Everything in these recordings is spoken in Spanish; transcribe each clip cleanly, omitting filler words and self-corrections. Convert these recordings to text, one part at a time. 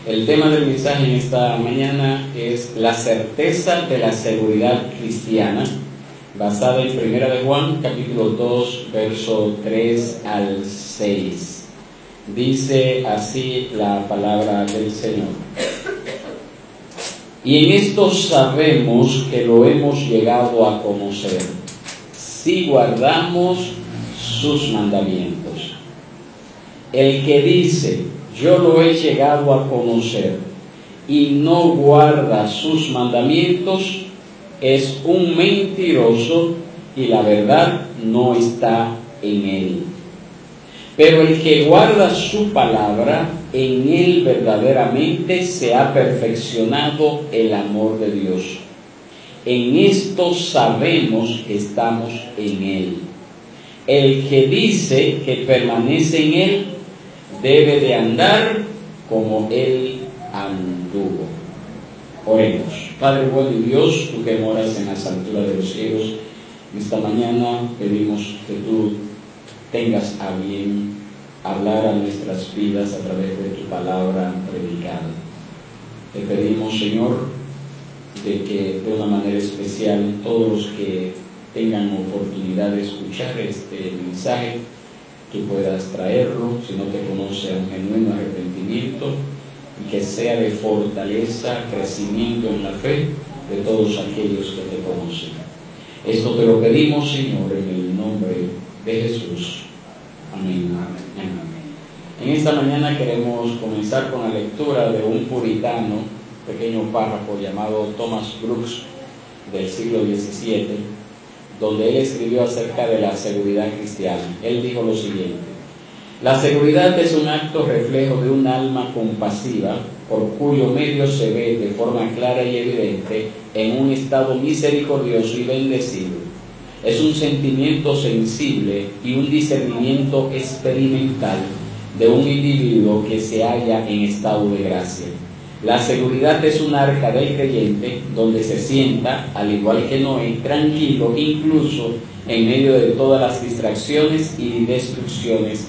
El tema del mensaje en esta mañana es la certeza de la seguridad cristiana, basada en 1 de Juan, capítulo 2, verso 3 al 6. Dice así la palabra del Señor. Y en esto sabemos que lo hemos llegado a conocer, si guardamos sus mandamientos. El que dice, yo lo he llegado a conocer, y no guarda sus mandamientos, es un mentiroso, y la verdad no está en él. Pero el que guarda su palabra, en él verdaderamente se ha perfeccionado el amor de Dios. En esto sabemos que estamos en él. El que dice que permanece en él, debe de andar como él anduvo. Oremos. Padre bueno y Dios, tú que moras en las alturas de los cielos, esta mañana pedimos que tú tengas a bien hablar a nuestras vidas a través de tu palabra predicada. Te pedimos, Señor, de que de una manera especial todos los que tengan oportunidad de escuchar este mensaje, tú puedas traerlo, si no te conoce, a un genuino arrepentimiento, y que sea de fortaleza, crecimiento en la fe de todos aquellos que te conocen. Esto te lo pedimos, Señor, en el nombre de Jesús. Amén. Amén. En esta mañana queremos comenzar con la lectura de un puritano, pequeño párrafo llamado Thomas Brooks, del siglo XVII, donde él escribió acerca de la seguridad cristiana. Él dijo lo siguiente: la seguridad es un acto reflejo de un alma compasiva, por cuyo medio se ve de forma clara y evidente en un estado misericordioso y bendecido. Es un sentimiento sensible y un discernimiento experimental de un individuo que se halla en estado de gracia. La seguridad es un arca del creyente donde se sienta, al igual que Noé, tranquilo incluso en medio de todas las distracciones y destrucciones,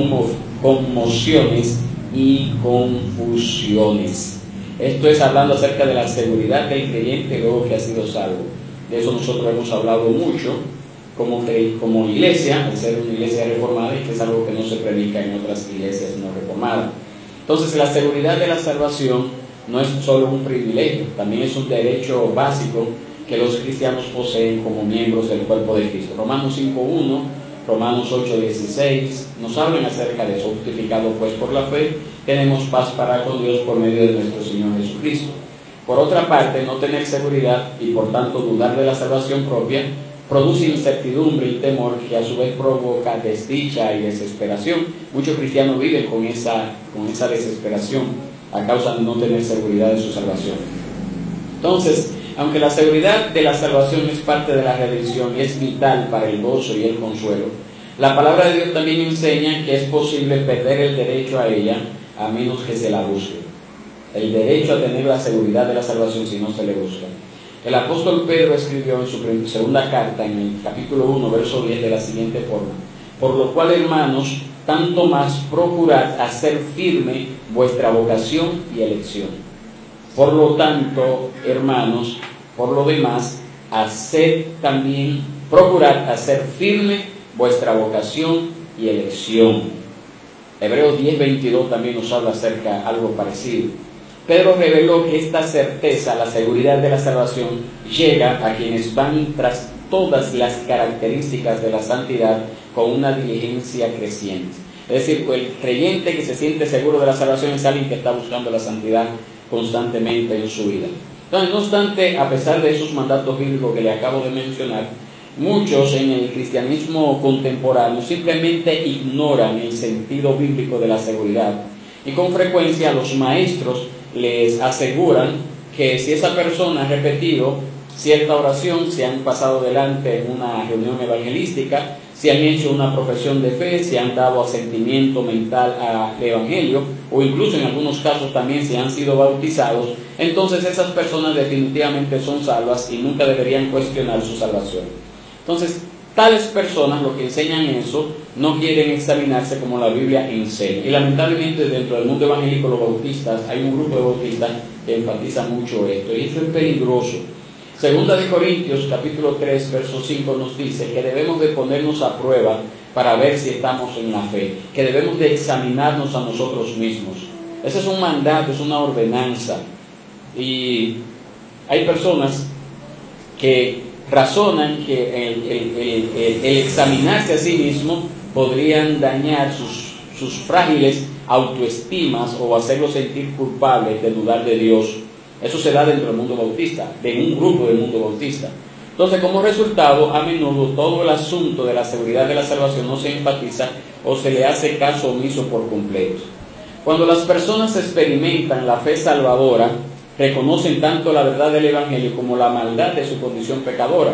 conmociones y confusiones. Esto es hablando acerca de la seguridad del creyente luego que ha sido salvo. De eso nosotros hemos hablado mucho como iglesia, al ser una iglesia reformada, y que es algo que no se predica en otras iglesias no reformadas. Entonces, la seguridad de la salvación no es solo un privilegio, también es un derecho básico que los cristianos poseen como miembros del cuerpo de Cristo. Romanos 5:1, Romanos 8:16 nos hablan acerca de eso. Justificados pues por la fe, tenemos paz para con Dios por medio de nuestro Señor Jesucristo. Por otra parte, no tener seguridad y por tanto dudar de la salvación propia produce incertidumbre y temor, que a su vez provoca desdicha y desesperación. Muchos cristianos viven con esa desesperación a causa de no tener seguridad de su salvación. Entonces, aunque la seguridad de la salvación es parte de la redención y es vital para el gozo y el consuelo, la palabra de Dios también enseña que es posible perder el derecho a ella a menos que se la busque. El derecho a tener la seguridad de la salvación si no se le busca. El apóstol Pedro escribió en su segunda carta, en el capítulo 1, verso 10, de la siguiente forma: por lo cual, hermanos, tanto más procurad hacer firme vuestra vocación y elección. Por lo tanto, hermanos, por lo demás, procurad hacer firme vuestra vocación y elección. Hebreos 10:22 también nos habla acerca de algo parecido. Pedro reveló que esta certeza, la seguridad de la salvación, llega a quienes van tras todas las características de la santidad con una diligencia creciente. Es decir, el creyente que se siente seguro de la salvación es alguien que está buscando la santidad constantemente en su vida. Entonces, no obstante, a pesar de esos mandatos bíblicos que le acabo de mencionar, muchos en el cristianismo contemporáneo simplemente ignoran el sentido bíblico de la seguridad. Y con frecuencia los maestros les aseguran que si esa persona ha repetido cierta oración, si han pasado delante en una reunión evangelística, si han hecho una profesión de fe, si han dado asentimiento mental al evangelio, o incluso en algunos casos también si han sido bautizados, entonces esas personas definitivamente son salvas y nunca deberían cuestionar su salvación. Entonces, tales personas lo que enseñan eso no quieren examinarse como la Biblia enseña. Y lamentablemente dentro del mundo evangélico, los bautistas, hay un grupo de bautistas que enfatiza mucho esto, y esto es peligroso. Segunda de Corintios, capítulo 3, verso 5 nos dice que debemos de ponernos a prueba para ver si estamos en la fe, que debemos de examinarnos a nosotros mismos. Ese es un mandato, es una ordenanza. Y hay personas que razonan que el examinarse a sí mismo podrían dañar sus frágiles autoestimas o hacerlos sentir culpables de dudar de Dios. Eso se da dentro del mundo bautista, de un grupo del mundo bautista. Entonces, como resultado, a menudo todo el asunto de la seguridad de la salvación no se enfatiza o se le hace caso omiso por completo. Cuando las personas experimentan la fe salvadora, reconocen tanto la verdad del Evangelio como la maldad de su condición pecadora.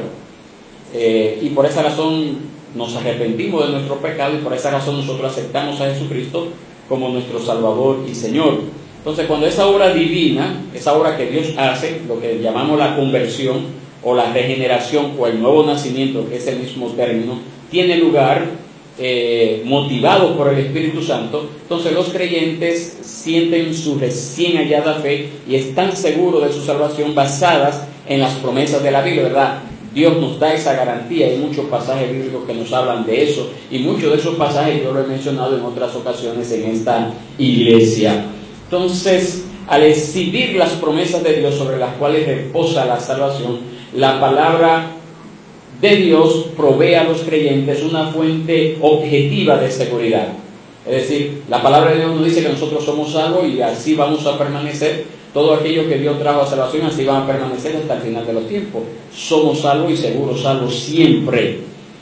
Y por esa razón nos arrepentimos de nuestro pecado, y por esa razón nosotros aceptamos a Jesucristo como nuestro Salvador y Señor. Entonces, cuando esa obra divina, esa obra que Dios hace, lo que llamamos la conversión o la regeneración o el nuevo nacimiento, que es el mismo término, tiene lugar motivados por el Espíritu Santo, entonces los creyentes sienten su recién hallada fe y están seguros de su salvación basadas en las promesas de la Biblia, ¿verdad? Dios nos da esa garantía. Hay muchos pasajes bíblicos que nos hablan de eso, y muchos de esos pasajes yo lo he mencionado en otras ocasiones en esta iglesia. Entonces, al exhibir las promesas de Dios sobre las cuales reposa la salvación, la palabra de Dios provee a los creyentes una fuente objetiva de seguridad. Es decir, la palabra de Dios nos dice que nosotros somos salvos y así vamos a permanecer. Todo aquello que Dios trajo a salvación, así van a permanecer hasta el final de los tiempos. Somos salvos y seguros salvos siempre.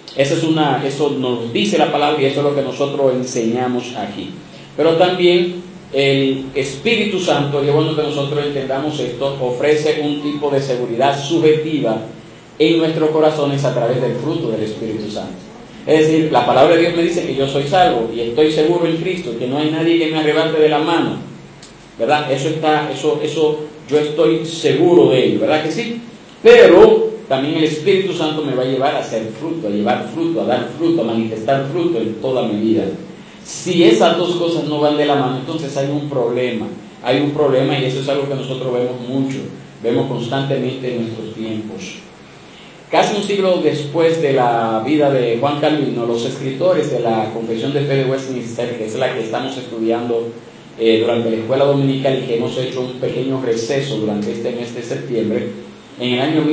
Eso nos dice la palabra, y eso es lo que nosotros enseñamos aquí. Pero también el Espíritu Santo, y es bueno que nosotros entendamos esto, ofrece un tipo de seguridad subjetiva en nuestros corazones a través del fruto del Espíritu Santo. Es decir, la palabra de Dios me dice que yo soy salvo y estoy seguro en Cristo, que no hay nadie que me arrebate de la mano, ¿verdad? Eso yo estoy seguro de ello, ¿verdad que sí? Pero también el Espíritu Santo me va a llevar a hacer fruto, a llevar fruto, a dar fruto, a manifestar fruto en toda mi vida. Si esas dos cosas no van de la mano, entonces hay un problema, y eso es algo que nosotros vemos mucho, vemos constantemente en nuestros tiempos. Casi un siglo después de la vida de Juan Calvino, los escritores de la Confesión de Fe de Westminster, que es la que estamos estudiando durante la escuela dominical y que hemos hecho un pequeño receso durante este mes de septiembre, en el año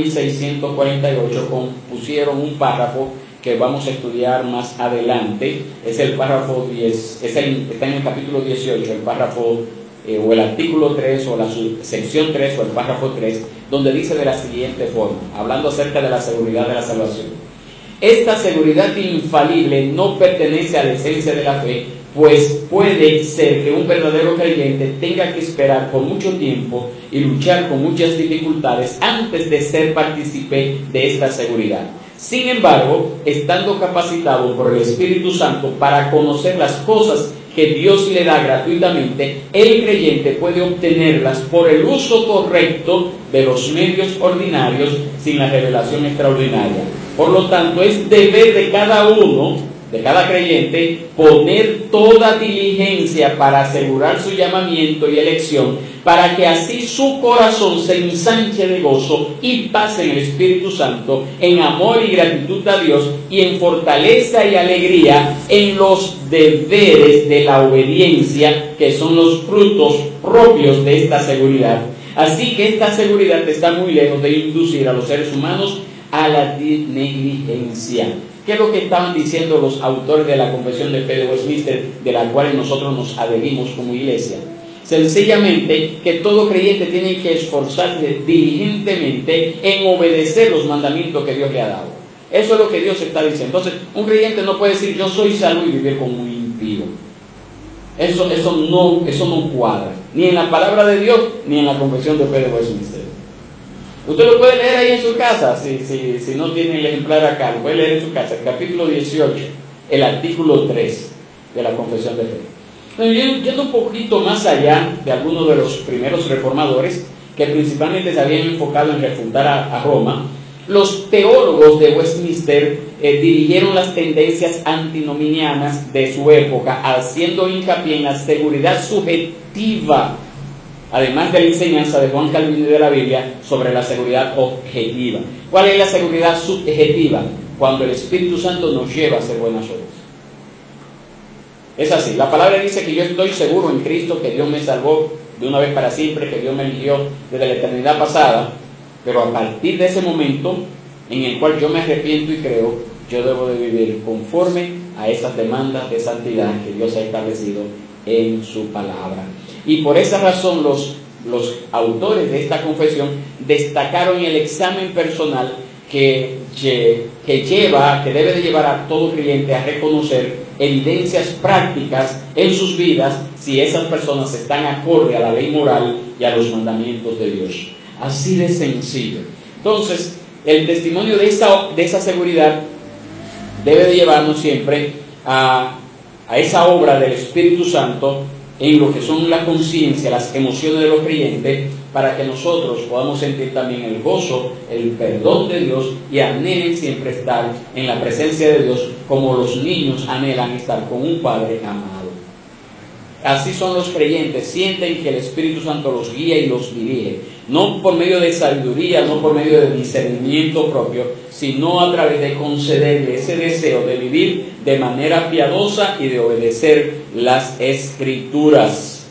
1648 compusieron un párrafo que vamos a estudiar más adelante. Es el párrafo 10, está en el capítulo 18, el párrafo o el artículo 3 o la sección 3 o el párrafo 3, donde dice de la siguiente forma, hablando acerca de la seguridad de la salvación: esta seguridad infalible no pertenece a la esencia de la fe, pues puede ser que un verdadero creyente tenga que esperar por mucho tiempo y luchar con muchas dificultades antes de ser partícipe de esta seguridad. Sin embargo, estando capacitado por el Espíritu Santo para conocer las cosas que Dios le da gratuitamente, el creyente puede obtenerlas por el uso correcto de los medios ordinarios sin la revelación extraordinaria. Por lo tanto, es deber de cada uno, de cada creyente, poner toda diligencia para asegurar su llamamiento y elección, para que así su corazón se ensanche de gozo y paz en el Espíritu Santo, en amor y gratitud a Dios, y en fortaleza y alegría en los deberes de la obediencia, que son los frutos propios de esta seguridad. Así que esta seguridad está muy lejos de inducir a los seres humanos a la negligencia. ¿Qué es lo que estaban diciendo los autores de la Confesión de Fe de Westminster, de la cual nosotros nos adherimos como iglesia? Sencillamente que todo creyente tiene que esforzarse diligentemente en obedecer los mandamientos que Dios le ha dado. Eso es lo que Dios está diciendo. Entonces, un creyente no puede decir yo soy salvo y vivir como un impío. Eso no cuadra, ni en la palabra de Dios, ni en la Confesión de Fe de Westminster. Usted lo puede leer ahí en su casa, si no tiene el ejemplar acá, lo puede leer en su casa, el capítulo 18, el artículo 3 de la Confesión de Fe. Yendo un poquito más allá de algunos de los primeros reformadores, que principalmente se habían enfocado en refutar a Roma, Los teólogos de Westminster dirigieron las tendencias antinominianas de su época, haciendo hincapié en la seguridad subjetiva, además de la enseñanza de Juan Calvino y de la Biblia sobre la seguridad objetiva. ¿Cuál es la seguridad subjetiva? Cuando el Espíritu Santo nos lleva a hacer buenas obras. Es así, la palabra dice que yo estoy seguro en Cristo, que Dios me salvó de una vez para siempre, que Dios me eligió desde la eternidad pasada, pero a partir de ese momento en el cual yo me arrepiento y creo, yo debo de vivir conforme a esas demandas de santidad que Dios ha establecido en su palabra. Y por esa razón los autores de esta confesión destacaron el examen personal que debe de llevar a todo creyente a reconocer evidencias prácticas en sus vidas si esas personas están acorde a la ley moral y a los mandamientos de Dios. Así de sencillo. Entonces, el testimonio de esa seguridad debe de llevarnos siempre a esa obra del Espíritu Santo en lo que son la conciencia, las emociones de los creyentes, para que nosotros podamos sentir también el gozo, el perdón de Dios y anhelen siempre estar en la presencia de Dios como los niños anhelan estar con un Padre amado. Así son los creyentes, sienten que el Espíritu Santo los guía y los dirige, no por medio de sabiduría, no por medio de discernimiento propio, sino a través de concederle ese deseo de vivir de manera piadosa y de obedecer las Escrituras.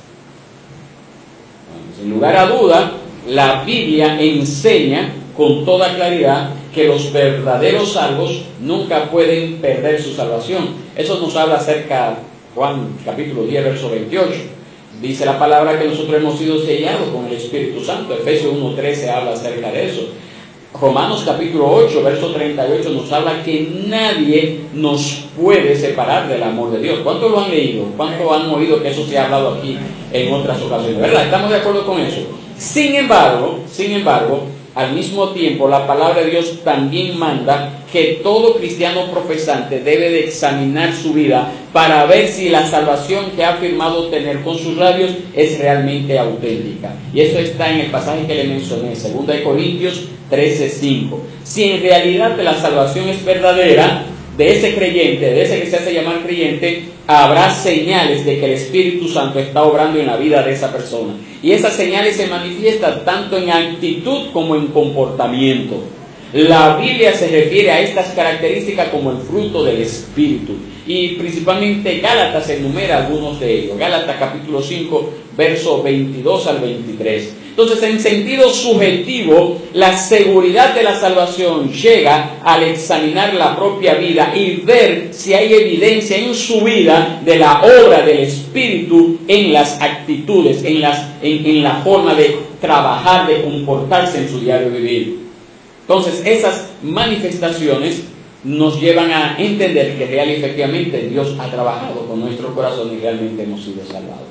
Sin lugar a duda, la Biblia enseña con toda claridad que los verdaderos salvos nunca pueden perder su salvación. Eso nos habla acerca Juan capítulo 10, verso 28. Dice la palabra que nosotros hemos sido sellados con el Espíritu Santo. Efesios 1:13 habla acerca de eso. Romanos capítulo 8, verso 38 nos habla que nadie nos puede separar del amor de Dios. ¿Cuántos lo han leído? ¿Cuántos han oído que eso se ha hablado aquí en otras ocasiones? ¿Verdad? ¿Estamos de acuerdo con eso? Sin embargo, al mismo tiempo, la palabra de Dios también manda que todo cristiano profesante debe de examinar su vida para ver si la salvación que ha afirmado tener con sus labios es realmente auténtica. Y eso está en el pasaje que le mencioné, 2 Corintios 13:5. Si en realidad la salvación es verdadera, de ese creyente, de ese que se hace llamar creyente, habrá señales de que el Espíritu Santo está obrando en la vida de esa persona. Y esas señales se manifiestan tanto en actitud como en comportamiento. La Biblia se refiere a estas características como el fruto del Espíritu. Y principalmente Gálatas enumera algunos de ellos. Gálatas capítulo 5, versos 22 al 23. Entonces, en sentido subjetivo, la seguridad de la salvación llega al examinar la propia vida y ver si hay evidencia en su vida de la obra del Espíritu en las actitudes, en la forma de trabajar, de comportarse en su diario vivir. Entonces, esas manifestaciones nos llevan a entender que real y efectivamente Dios ha trabajado con nuestro corazón y realmente hemos sido salvados.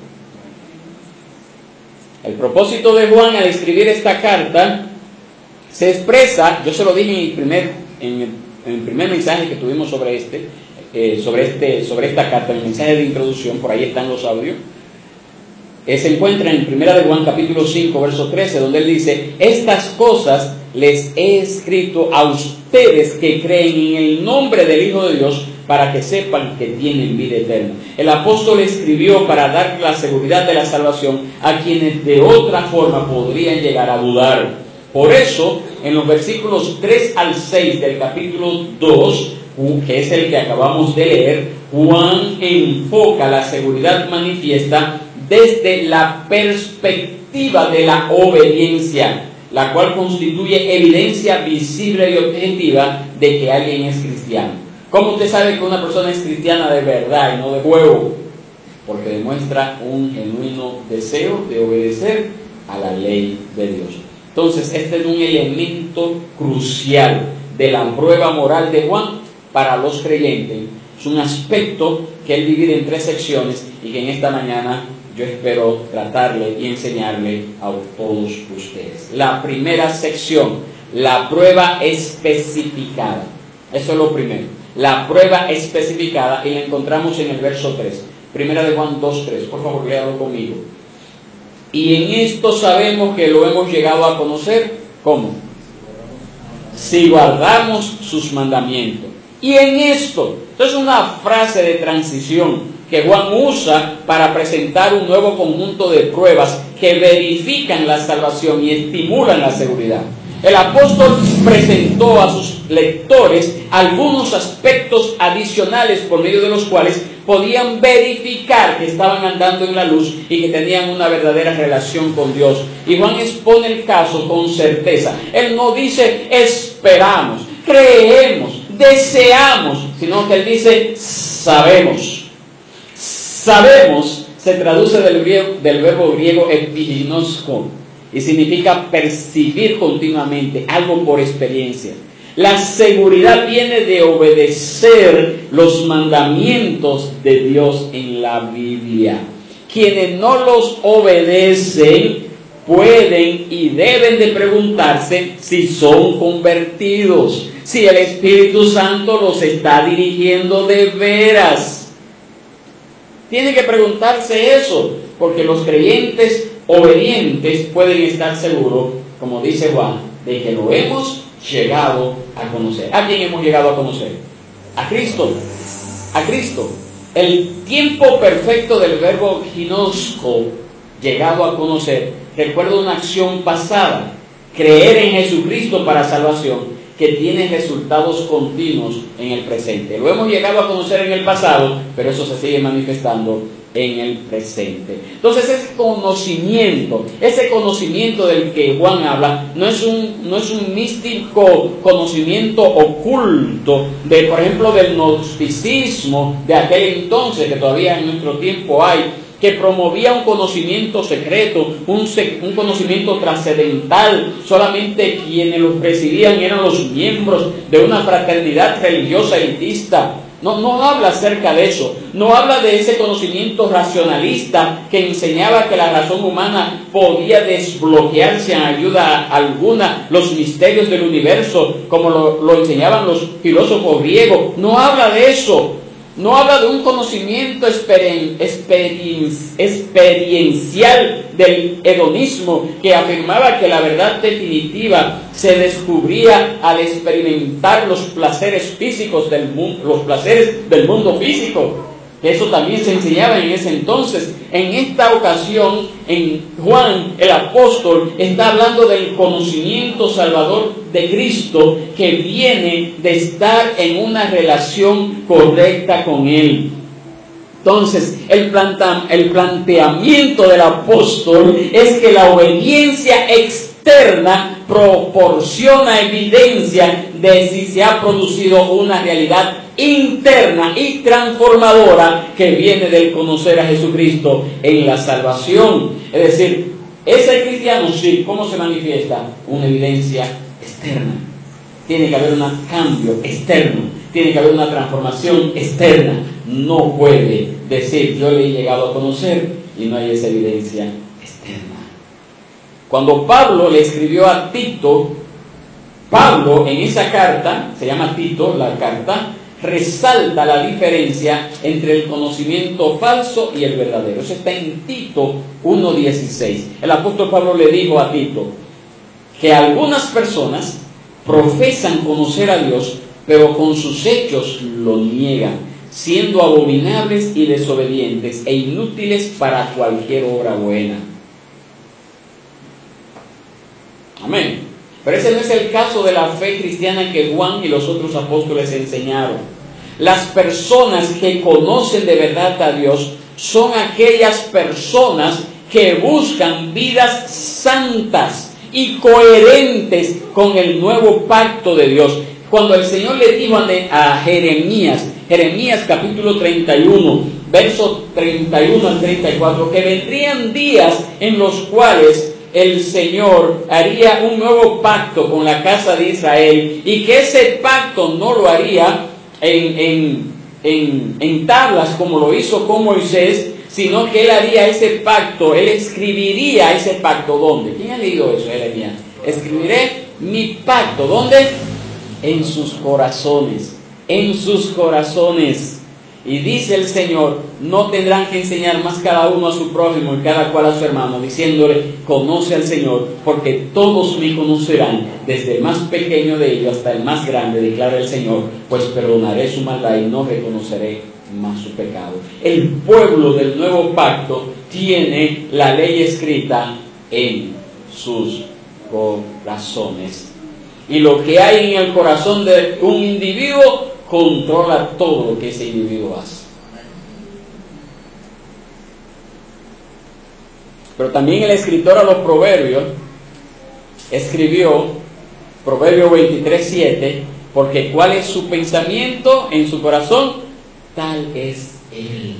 El propósito de Juan al escribir esta carta se expresa, yo se lo dije en el primer mensaje que tuvimos sobre esta carta, el mensaje de introducción, por ahí están los audios. Se encuentra en 1 de Juan capítulo 5, verso 13, donde él dice: estas cosas les he escrito a ustedes que creen en el nombre del Hijo de Dios, para que sepan que tienen vida eterna. El apóstol escribió para dar la seguridad de la salvación a quienes de otra forma podrían llegar a dudar. Por eso, en los versículos 3 al 6 del capítulo 2, que es el que acabamos de leer, Juan enfoca la seguridad manifiesta desde la perspectiva de la obediencia, la cual constituye evidencia visible y objetiva de que alguien es cristiano. ¿Cómo usted sabe que una persona es cristiana de verdad y no de juego? Porque demuestra un genuino deseo de obedecer a la ley de Dios. Entonces, este es un elemento crucial de la prueba moral de Juan para los creyentes. Es un aspecto que él divide en 3 secciones y que en esta mañana yo espero tratarle y enseñarle a todos ustedes. La primera sección, la prueba especificada. Eso es lo primero. La prueba especificada, y la encontramos en el verso 3. Primera de Juan 2:3. Por favor, léalo conmigo. Y en esto sabemos que lo hemos llegado a conocer. ¿Cómo? si guardamos sus mandamientos. Y en esto es una frase de transición que Juan usa para presentar un nuevo conjunto de pruebas que verifican la salvación y estimulan la seguridad. El apóstol presentó a sus lectores algunos aspectos adicionales por medio de los cuales podían verificar que estaban andando en la luz y que tenían una verdadera relación con Dios. Y Juan expone el caso con certeza. Él no dice esperamos, creemos, deseamos, sino que él dice sabemos. Sabemos se traduce del verbo griego epiginosko y significa percibir continuamente, algo por experiencia. La seguridad viene de obedecer los mandamientos de Dios en la Biblia. Quienes no los obedecen pueden y deben de preguntarse si son convertidos, si el Espíritu Santo los está dirigiendo de veras. Tiene que preguntarse eso, porque los creyentes obedientes pueden estar seguros, como dice Juan, de que lo hemos llegado a conocer. ¿A quién hemos llegado a conocer? A Cristo. A Cristo. El tiempo perfecto del verbo ginosco, llegado a conocer, recuerda una acción pasada, creer en Jesucristo para salvación, que tiene resultados continuos en el presente. Lo hemos llegado a conocer en el pasado, pero eso se sigue manifestando en el presente. Entonces ese conocimiento del que Juan habla, no es un místico conocimiento oculto de, por ejemplo, del gnosticismo de aquel entonces, que todavía en nuestro tiempo hay, que promovía un conocimiento secreto, un conocimiento trascendental. Solamente quienes los presidían eran los miembros de una fraternidad religiosa elitista. No habla acerca de eso. No habla de ese conocimiento racionalista que enseñaba que la razón humana podía desbloquearse en ayuda alguna los misterios del universo, como lo enseñaban los filósofos griegos. No habla de eso. No habla de un conocimiento experiencial del hedonismo que afirmaba que la verdad definitiva se descubría al experimentar los placeres físicos del mundo, los placeres del mundo físico. Eso también se enseñaba en ese entonces. En esta ocasión, en Juan, el apóstol está hablando del conocimiento salvador de Cristo que viene de estar en una relación correcta con Él. Entonces, el planteamiento del apóstol es que la obediencia externa proporciona evidencia de si se ha producido una realidad interna y transformadora que viene del conocer a Jesucristo en la salvación. Es decir, ese cristiano, sí, ¿cómo se manifiesta? Una evidencia externa. Tiene que haber un cambio externo, tiene que haber una transformación externa. No puede decir yo le he llegado a conocer y no hay esa evidencia externa. Cuando Pablo le escribió a Tito, Pablo en esa carta, se llama Tito la carta, resalta la diferencia entre el conocimiento falso y el verdadero. Eso está en Tito 1:16. El apóstol Pablo le dijo a Tito que algunas personas profesan conocer a Dios, pero con sus hechos lo niegan, siendo abominables y desobedientes e inútiles para cualquier obra buena. Amén. Pero ese no es el caso de la fe cristiana que Juan y los otros apóstoles enseñaron. Las personas que conocen de verdad a Dios son aquellas personas que buscan vidas santas y coherentes con el nuevo pacto de Dios. Cuando el Señor le dijo a Jeremías capítulo 31, versos 31 al 34, que vendrían días en los cuales el Señor haría un nuevo pacto con la casa de Israel y que ese pacto no lo haría en tablas como lo hizo con Moisés, sino que él haría ese pacto, él escribiría ese pacto. ¿Dónde? ¿Quién ha leído eso, Jeremías? Escribiré mi pacto. ¿Dónde? En sus corazones. En sus corazones. Y dice el Señor, no tendrán que enseñar más cada uno a su prójimo y cada cual a su hermano, diciéndole, conoce al Señor, porque todos me conocerán, desde el más pequeño de ellos hasta el más grande, declara el Señor, pues perdonaré su maldad y no reconoceré más su pecado. El pueblo del nuevo pacto tiene la ley escrita en sus corazones. Y lo que hay en el corazón de un individuo controla todo lo que ese individuo hace. Pero también el escritor a los Proverbios escribió, Proverbio 23:7, porque cuál es su pensamiento en su corazón, tal es él.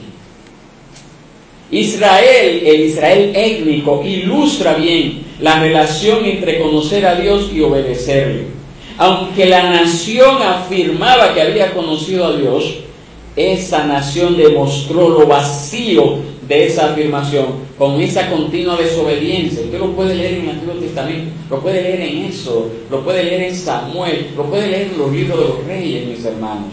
Israel, el Israel étnico, ilustra bien la relación entre conocer a Dios y obedecerle. Aunque la nación afirmaba que había conocido a Dios, esa nación demostró lo vacío de esa afirmación con esa continua desobediencia. Usted lo puede leer en el Antiguo Testamento, lo puede leer en Éxodo, lo puede leer en Samuel, lo puede leer en los libros de los reyes, mis hermanos.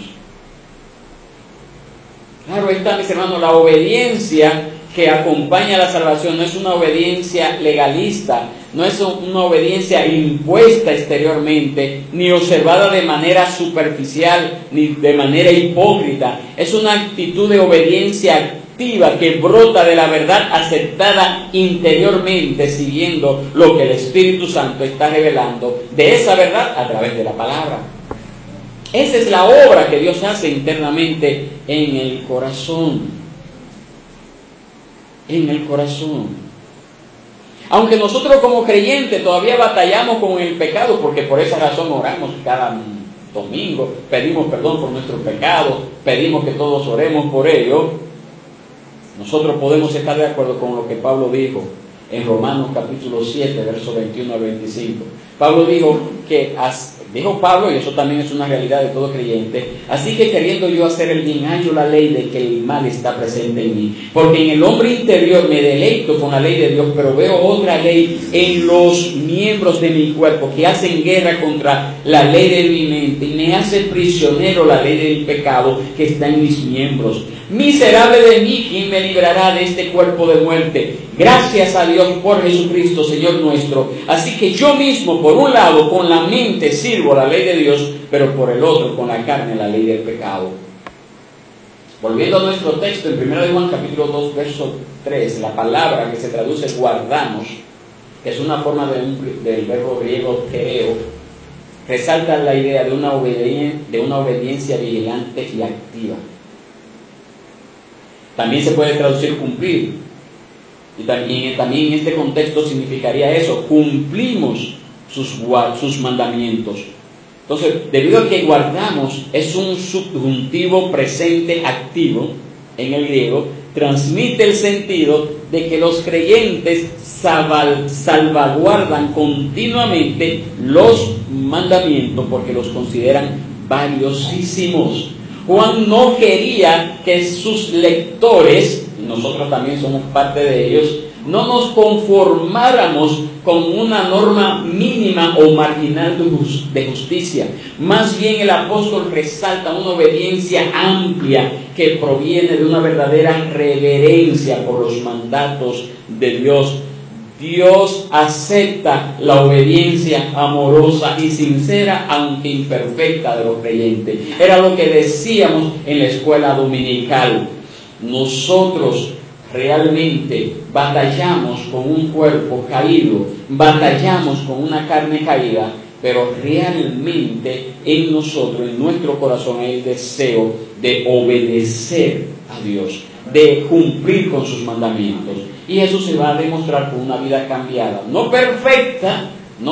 Claro está, mis hermanos, la obediencia que acompaña a la salvación no es una obediencia legalista, no es una obediencia impuesta exteriormente, ni observada de manera superficial, ni de manera hipócrita. Es una actitud de obediencia activa que brota de la verdad aceptada interiormente, siguiendo lo que el Espíritu Santo está revelando de esa verdad a través de la palabra. Esa es la obra que Dios hace internamente en el corazón. En el corazón. Aunque nosotros como creyentes todavía batallamos con el pecado, porque por esa razón oramos cada domingo, pedimos perdón por nuestros pecados, pedimos que todos oremos por ello, nosotros podemos estar de acuerdo con lo que Pablo dijo en Romanos capítulo 7, versos 21 al 25. Pablo dijo que, dijo Pablo, y eso también es una realidad de todo creyente, así que queriendo yo hacer el bien, hallo la ley de que el mal está presente en mí, porque en el hombre interior me deleito con la ley de Dios, pero veo otra ley en los miembros de mi cuerpo que hacen guerra contra la ley de mi mente y me hace prisionero la ley del pecado que está en mis miembros. Miserable de mí, ¿quién me librará de este cuerpo de muerte? Gracias a Dios por Jesucristo, Señor nuestro. Así que yo mismo, por un lado, con la mente sirvo la ley de Dios, pero por el otro, con la carne, la ley del pecado. Volviendo a nuestro texto, en 1 Juan capítulo 2, verso 3, la palabra que se traduce guardamos, que es una forma del verbo griego tereo, resalta la idea de una obediencia vigilante y activa. También se puede traducir cumplir. Y también en este contexto significaría eso, cumplimos sus mandamientos. Entonces, debido a que guardamos es un subjuntivo presente activo en el griego, transmite el sentido de que los creyentes salvaguardan continuamente los mandamientos porque los consideran valiosísimos. Juan no quería que sus lectores, y nosotros también somos parte de ellos, no nos conformáramos con una norma mínima o marginal de justicia. Más bien el apóstol resalta una obediencia amplia que proviene de una verdadera reverencia por los mandatos de Dios. Dios acepta la obediencia amorosa y sincera, aunque imperfecta, de los creyentes. Era lo que decíamos en la escuela dominical. Nosotros realmente batallamos con un cuerpo caído, batallamos con una carne caída, pero realmente en nosotros, en nuestro corazón, hay el deseo de obedecer a Dios, de cumplir con sus mandamientos. Y eso se va a demostrar con una vida cambiada, no perfecta,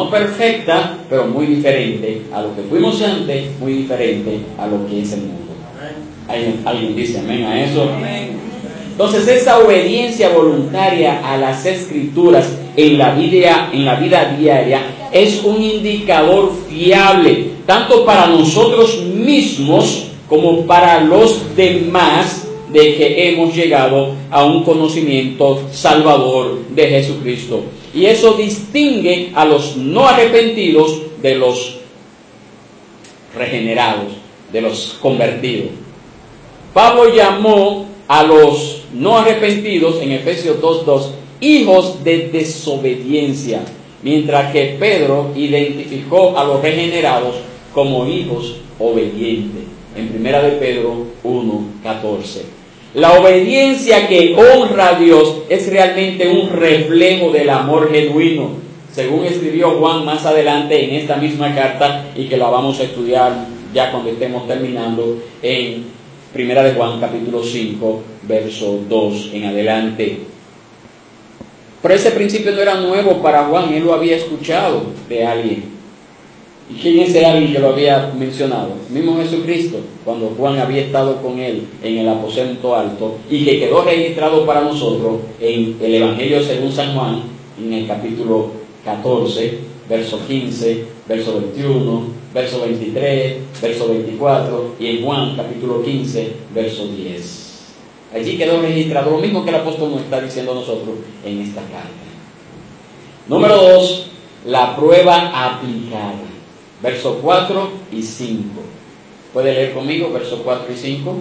pero muy diferente a lo que fuimos antes, muy diferente a lo que es el mundo. ¿Alguien dice amén a eso? Amén. Entonces, esa obediencia voluntaria a las Escrituras en la vida diaria es un indicador fiable, tanto para nosotros mismos como para los demás, de que hemos llegado a un conocimiento salvador de Jesucristo. Y eso distingue a los no arrepentidos de los regenerados, de los convertidos. Pablo llamó a los no arrepentidos en Efesios 2:2 hijos de desobediencia, mientras que Pedro identificó a los regenerados como hijos obedientes en 1 de Pedro 1:14. La obediencia que honra a Dios es realmente un reflejo del amor genuino, según escribió Juan más adelante en esta misma carta, y que la vamos a estudiar ya cuando estemos terminando en 1 de Juan capítulo 5 verso 2 en adelante. Pero ese principio no era nuevo para Juan, él lo había escuchado de alguien. ¿Y quién es ese alguien que lo había mencionado? El mismo Jesucristo, cuando Juan había estado con él en el aposento alto, y que quedó registrado para nosotros en el Evangelio según San Juan, en el capítulo 14, verso 15, verso 21, verso 23, verso 24, y en Juan capítulo 15, verso 10. Allí quedó registrado lo mismo que el apóstol nos está diciendo a nosotros en esta carta. Número 2, la prueba aplicada. Versos 4 y 5. ¿Puede leer conmigo versos 4 y 5?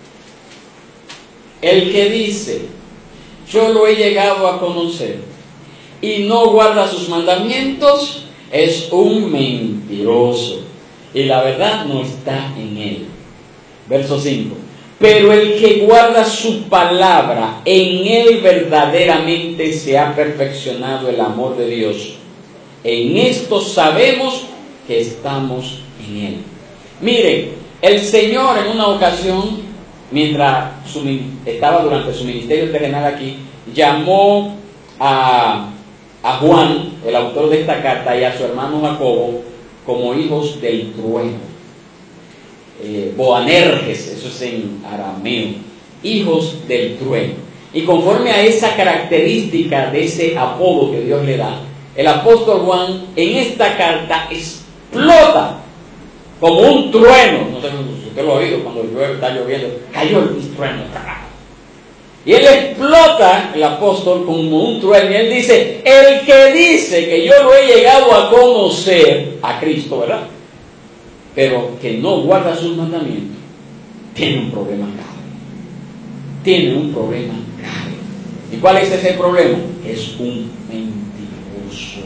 El que dice, yo lo he llegado a conocer, y no guarda sus mandamientos, es un mentiroso, y la verdad no está en él. Verso 5. Pero el que guarda su palabra, en él verdaderamente se ha perfeccionado el amor de Dios. En esto sabemos que estamos en él. Miren, el Señor en una ocasión, mientras estaba durante su ministerio terrenal aquí, llamó a Juan, el autor de esta carta, y a su hermano Jacobo como hijos del trueno. Boanerges, eso es en arameo, hijos del trueno. Y conforme a esa característica de ese apodo que Dios le da, el apóstol Juan en esta carta explota como un trueno. No sé si usted lo ha oído cuando llueve, está lloviendo, cayó el trueno. Y él explota, el apóstol, como un trueno, y él dice, el que dice que yo lo he llegado a conocer, a Cristo, ¿verdad?, pero que no guarda sus mandamientos, tiene un problema grave. Tiene un problema grave. ¿Y cuál es ese problema? Es un mentiroso.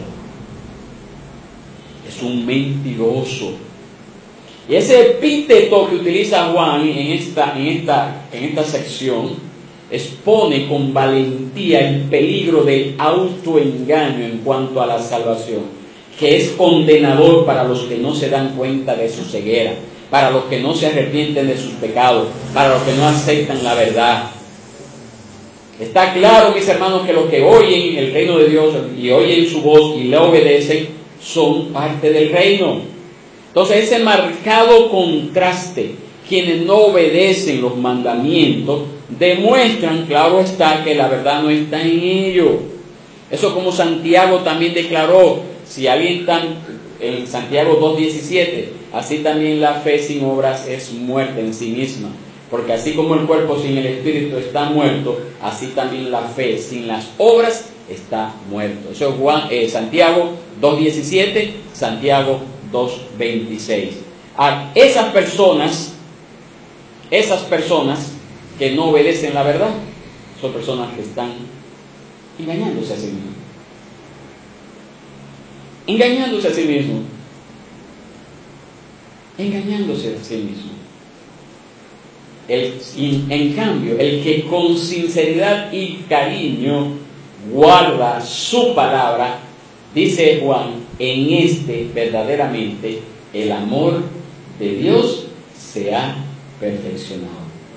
Es un mentiroso. Y ese epíteto que utiliza Juan en esta sección expone con valentía el peligro del autoengaño en cuanto a la salvación, que es condenador para los que no se dan cuenta de su ceguera, para los que no se arrepienten de sus pecados, para los que no aceptan la verdad. Está claro, mis hermanos, que los que oyen el reino de Dios y oyen su voz y le obedecen son parte del reino. Entonces, ese marcado contraste, quienes no obedecen los mandamientos, demuestran, claro está, que la verdad no está en ellos. Eso, como Santiago también declaró, si alguien está en Santiago 2:17, así también la fe sin obras es muerta en sí misma. Porque así como el cuerpo sin el espíritu está muerto, así también la fe sin las obras está muerto. Eso es Santiago 2:17, Santiago 2:26. A esas personas que no obedecen la verdad, son personas que están engañándose a sí mismos. Engañándose a sí mismo. Engañándose a sí mismo. En cambio, el que con sinceridad y cariño guarda su palabra, dice Juan, en este verdaderamente el amor de Dios se ha perfeccionado.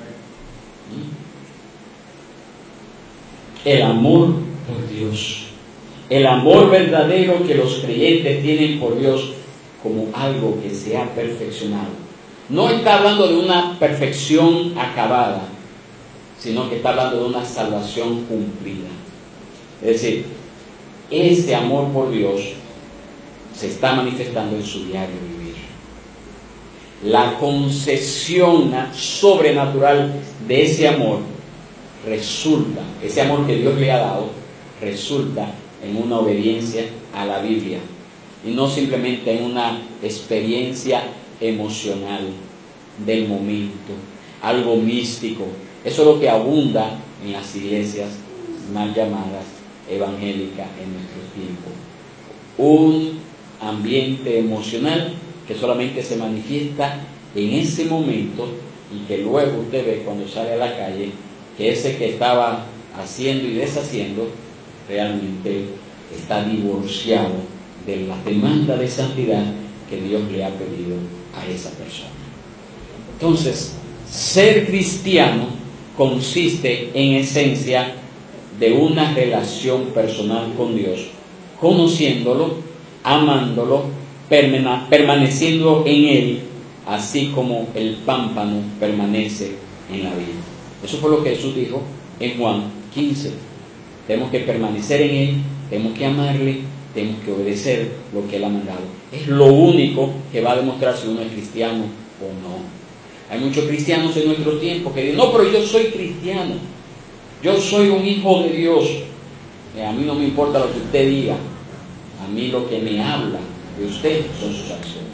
El amor por Dios. El amor verdadero que los creyentes tienen por Dios como algo que se ha perfeccionado. No está hablando de una perfección acabada, sino que está hablando de una salvación cumplida. Es decir, ese amor por Dios se está manifestando en su diario vivir. La concesión sobrenatural de ese amor ese amor que Dios le ha dado, resulta en una obediencia a la Biblia y no simplemente en una experiencia emocional del momento. algo místico. Eso es lo que abunda en las iglesias mal llamadas evangélicas en nuestro tiempo. Un ambiente emocional que solamente se manifiesta en ese momento y que luego usted ve cuando sale a la calle que ese que estaba haciendo y deshaciendo realmente está divorciado de la demanda de santidad que Dios le ha pedido a esa persona. Entonces, ser cristiano consiste en esencia de una relación personal con Dios, conociéndolo, amándolo, permaneciendo en Él, así como el pámpano permanece en la vid. Eso fue lo que Jesús dijo en Juan 15. Tenemos que permanecer en Él, tenemos que amarle, tenemos que obedecer lo que Él ha mandado. Es lo único que va a demostrar si uno es cristiano o no. Hay muchos cristianos en nuestro tiempo que dicen, no, pero yo soy cristiano, yo soy un hijo de Dios. A mí no me importa lo que usted diga, a mí lo que me habla de usted son sus acciones.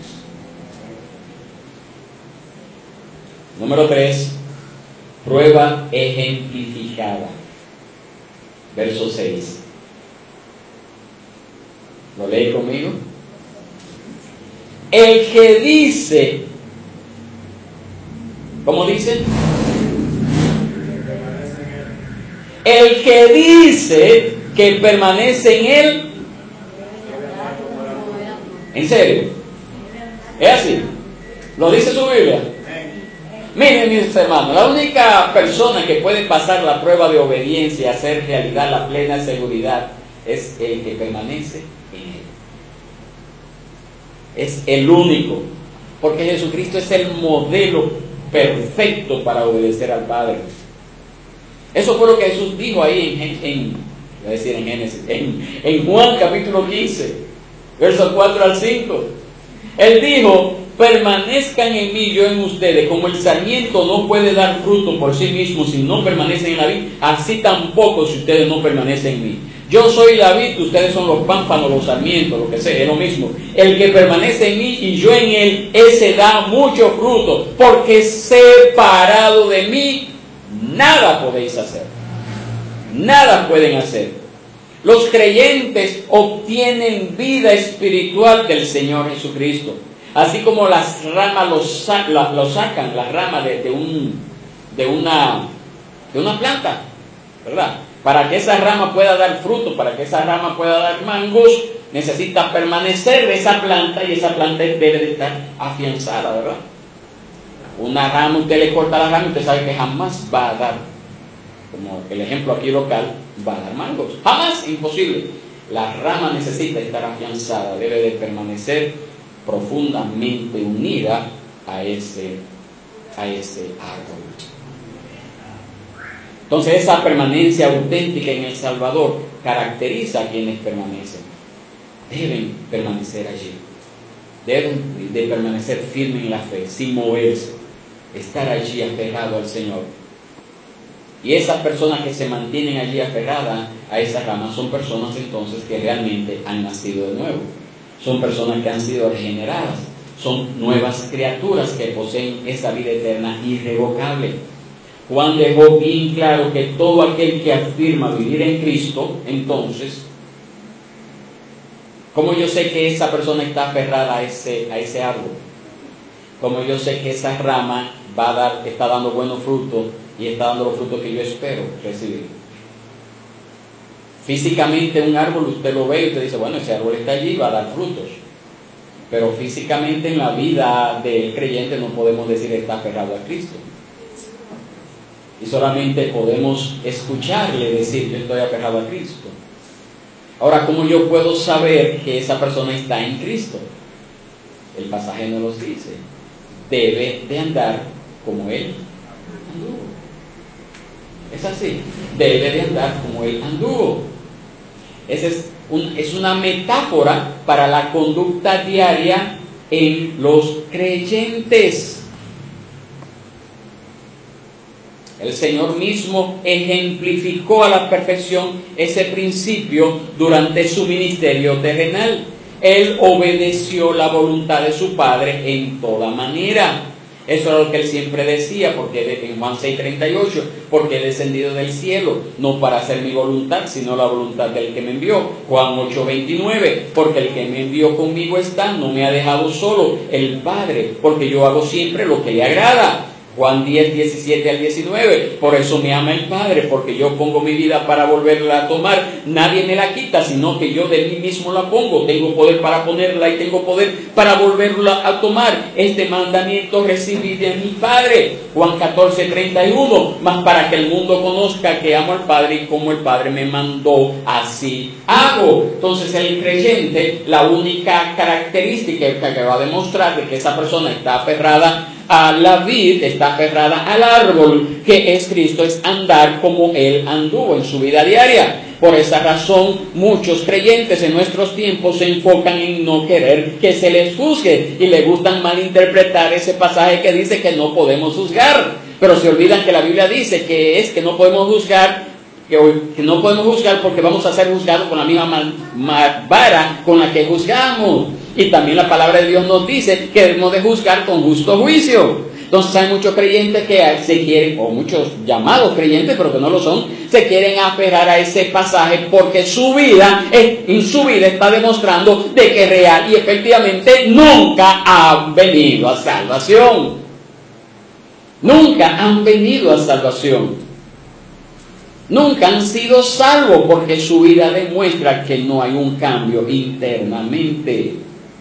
Número 3, prueba ejemplificada. Verso 6. ¿Lo lee conmigo? El que dice, ¿cómo dice? El que dice que permanece en Él. ¿En serio? ¿Es así? ¿Lo dice su Biblia? Miren, mis hermanos, la única persona que puede pasar la prueba de obediencia y hacer realidad la plena seguridad es el que permanece en Él. Es el único, porque Jesucristo es el modelo perfecto para obedecer al Padre. Eso fue lo que Jesús dijo ahí en Juan capítulo 15, versos 4 al 5. Él dijo, permanezcan en mí, yo en ustedes. Como el sarmiento no puede dar fruto por sí mismo si no permanecen en la vid, así tampoco si ustedes no permanecen en mí. Yo soy la vid, ustedes son los pámpanos, los sarmientos, lo que sea, es lo mismo. El que permanece en mí y yo en él, ese da mucho fruto, porque separado de mí, nada podéis hacer. Nada pueden hacer. Los creyentes obtienen vida espiritual del Señor Jesucristo. Así como las ramas lo sacan, las ramas de una planta, ¿verdad? Para que esa rama pueda dar fruto, para que esa rama pueda dar mangos, necesita permanecer de esa planta y esa planta debe de estar afianzada, ¿verdad? Una rama, usted le corta la rama y usted sabe que jamás va a dar, como el ejemplo aquí local, va a dar mangos. Jamás, imposible. La rama necesita estar afianzada, debe de permanecer profundamente unida a ese árbol. Entonces esa permanencia auténtica en el Salvador caracteriza a quienes permanecen. Deben permanecer allí. Deben de permanecer firmes en la fe, sin moverse. Estar allí aferrado al Señor. Y esas personas que se mantienen allí aferradas a esa rama son personas entonces que realmente han nacido de nuevo. Son personas que han sido regeneradas. Son nuevas criaturas que poseen esa vida eterna irrevocable. Juan dejó bien claro que todo aquel que afirma vivir en Cristo, entonces, ¿cómo yo sé que esa persona está aferrada a ese árbol? ¿Cómo yo sé que esa rama está dando buenos frutos y está dando los frutos que yo espero recibir? Físicamente un árbol usted lo ve y usted dice, bueno, ese árbol está allí, va a dar frutos. Pero físicamente en la vida del creyente no podemos decir está aferrado a Cristo. Y solamente podemos escucharle decir, yo estoy aferrado a Cristo. Ahora, ¿cómo yo puedo saber que esa persona está en Cristo? El pasaje nos lo dice. Debe de andar como Él anduvo. Es así. Debe de andar como Él anduvo. Esa es una metáfora para la conducta diaria en los creyentes. El Señor mismo ejemplificó a la perfección ese principio durante su ministerio terrenal. Él obedeció la voluntad de su Padre en toda manera. Eso era lo que él siempre decía, porque en Juan 6:38, porque he descendido del cielo, no para hacer mi voluntad, sino la voluntad del que me envió. Juan 8:29, porque el que me envió conmigo está, no me ha dejado solo, el Padre, porque yo hago siempre lo que le agrada. Juan 10:17-19, por eso me ama el Padre, porque yo pongo mi vida para volverla a tomar. Nadie me la quita, sino que yo de mí mismo la pongo. Tengo poder para ponerla y tengo poder para volverla a tomar. Este mandamiento recibí de mi Padre. Juan 14:31, mas para que el mundo conozca que amo al Padre y como el Padre me mandó, así hago. Entonces el creyente, la única característica que va a demostrar de que esa persona está aferrada a la vid, está aferrada al árbol que es Cristo, es andar como Él anduvo en su vida diaria. Por esa razón, muchos creyentes en nuestros tiempos se enfocan en no querer que se les juzgue y le gustan malinterpretar ese pasaje que dice que no podemos juzgar, pero se olvidan que la Biblia dice que no podemos juzgar, que no podemos juzgar porque vamos a ser juzgados con la misma vara con la que juzgamos. Y también la palabra de Dios nos dice que debemos de juzgar con justo juicio. Entonces hay muchos creyentes que se quieren, o muchos llamados creyentes, pero que no lo son, se quieren aferrar a ese pasaje porque en su vida está demostrando de que real y efectivamente nunca han venido a salvación. Nunca han venido a salvación. Nunca han sido salvos porque su vida demuestra que no hay un cambio internamente.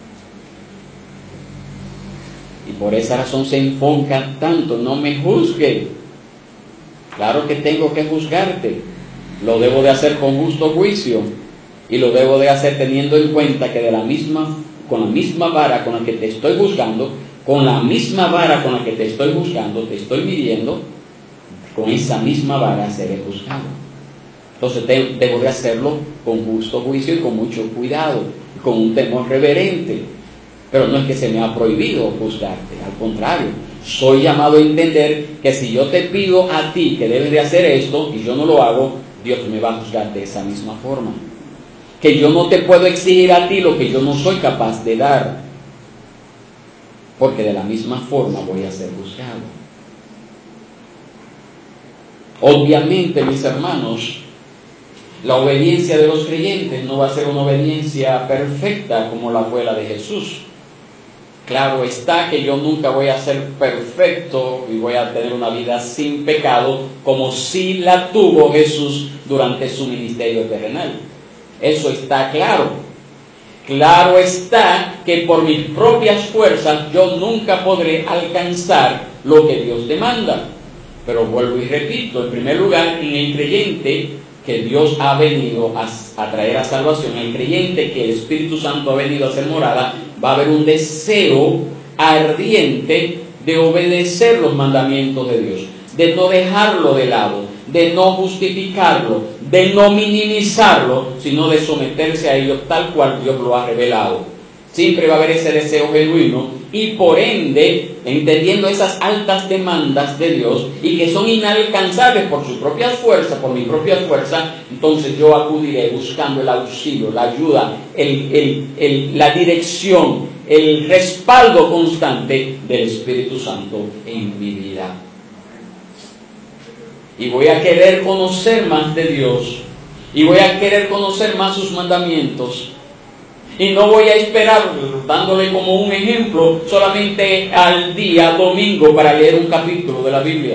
Y por esa razón se enfocan tanto. No me juzgue. Claro que tengo que juzgarte. Lo debo de hacer con justo juicio. Y lo debo de hacer teniendo en cuenta que con la misma vara con la que te estoy juzgando, con la misma vara con la que te estoy juzgando, te estoy midiendo, con esa misma vara seré juzgado. Entonces debo de hacerlo con justo juicio y con mucho cuidado, con un temor reverente. Pero no es que se me ha prohibido juzgarte, al contrario, soy llamado a entender que si yo te pido a ti que debes de hacer esto y yo no lo hago, Dios me va a juzgar de esa misma forma. Que yo no te puedo exigir a ti lo que yo no soy capaz de dar, porque de la misma forma voy a ser juzgado. Obviamente, mis hermanos, la obediencia de los creyentes no va a ser una obediencia perfecta como la fue la de Jesús. Claro está que yo nunca voy a ser perfecto y voy a tener una vida sin pecado como si la tuvo Jesús durante su ministerio terrenal. Eso está claro. Claro está que por mis propias fuerzas yo nunca podré alcanzar lo que Dios demanda. Pero vuelvo y repito, en primer lugar, en el creyente que Dios ha venido a traer a salvación, el creyente que el Espíritu Santo ha venido a hacer morada, va a haber un deseo ardiente de obedecer los mandamientos de Dios, de no dejarlo de lado, de no justificarlo, de no minimizarlo, sino de someterse a ello tal cual Dios lo ha revelado. Siempre va a haber ese deseo genuino y por ende, entendiendo esas altas demandas de Dios y que son inalcanzables por sus propias fuerzas, por mi propia fuerza, entonces yo acudiré buscando el auxilio, la ayuda, la dirección, el respaldo constante del Espíritu Santo en mi vida. Y voy a querer conocer más de Dios y voy a querer conocer más sus mandamientos. Y no voy a esperar, dándole como un ejemplo, solamente al día domingo para leer un capítulo de la Biblia.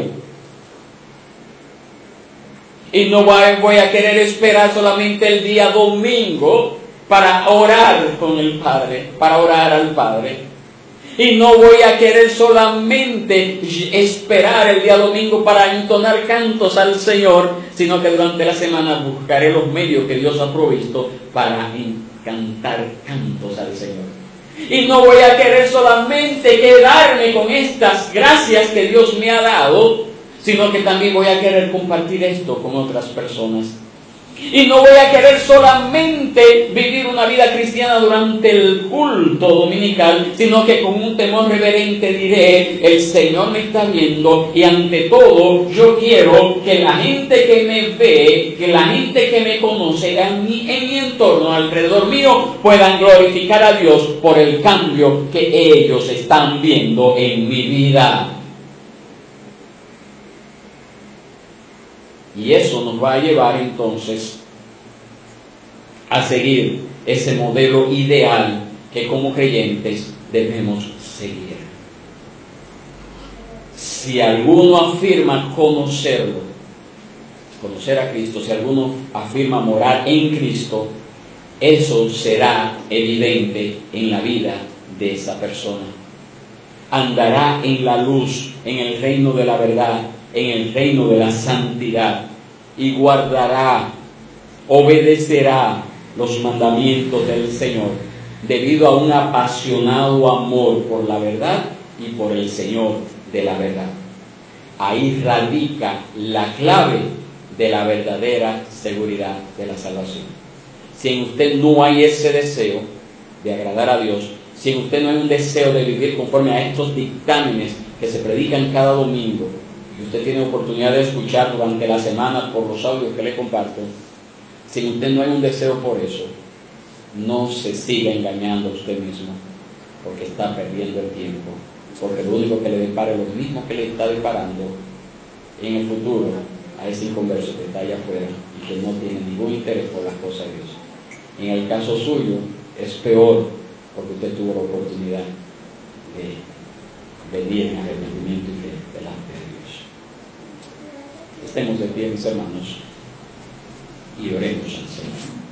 Y no voy a querer esperar solamente el día domingo para orar con el Padre, para orar al Padre. Y no voy a querer solamente esperar el día domingo para entonar cantos al Señor, sino que durante la semana buscaré los medios que Dios ha provisto para cantar cantos al Señor. Y no voy a querer solamente quedarme con estas gracias que Dios me ha dado, sino que también voy a querer compartir esto con otras personas. Y no voy a querer solamente vivir una vida cristiana durante el culto dominical, sino que con un temor reverente diré, el Señor me está viendo y ante todo yo quiero que la gente que me ve, que la gente que me conoce en mi entorno, alrededor mío, puedan glorificar a Dios por el cambio que ellos están viendo en mi vida. Y eso nos va a llevar entonces a seguir ese modelo ideal que como creyentes debemos seguir. Si alguno afirma conocerlo, conocer a Cristo, si alguno afirma morar en Cristo, eso será evidente en la vida de esa persona. Andará en la luz, en el reino de la verdad, en el reino de la santidad, y guardará, obedecerá los mandamientos del Señor, debido a un apasionado amor por la verdad y por el Señor de la verdad. Ahí radica la clave de la verdadera seguridad de la salvación. Si en usted no hay ese deseo de agradar a Dios, si en usted no hay un deseo de vivir conforme a estos dictámenes que se predican cada domingo, y usted tiene oportunidad de escuchar durante la semana por los audios que le comparto, si en usted no hay un deseo por eso, no se siga engañando a usted mismo, porque está perdiendo el tiempo, porque lo único que le depara es lo mismo que le está deparando en el futuro a ese inconverso que está allá afuera y que no tiene ningún interés por las cosas de Dios. En el caso suyo es peor, porque usted tuvo la oportunidad de venir en arrepentimiento y fe delante de Dios. Estemos de pie, mis hermanos, y oremos al Señor.